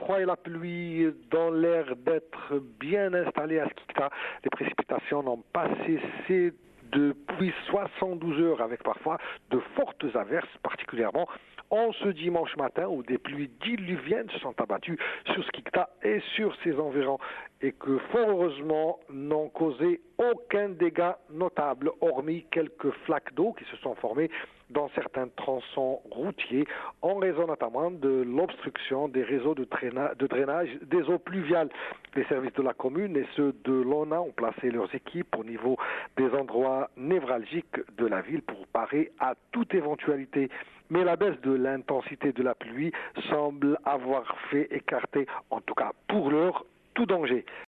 froid et la pluie dans l'air d'être bien installés à Skikta. Les précipitations n'ont pas cessé depuis 72 heures avec parfois de fortes averses, particulièrement en ce dimanche matin où des pluies diluviennes se sont abattues sur Skikta et sur ses environs et que fort heureusement n'ont causé aucun dégât notable hormis quelques flaques d'eau qui se sont formées dans certains tronçons routiers en raison notamment de l'obstruction des réseaux de drainage des eaux pluviales. Les services de la commune et ceux de l'ONA ont placé leurs équipes au niveau des endroits névralgiques de la ville pour parer à toute éventualité. Mais la baisse de l'intensité de la pluie semble avoir fait écarter, en tout cas pour l'heure, tout danger.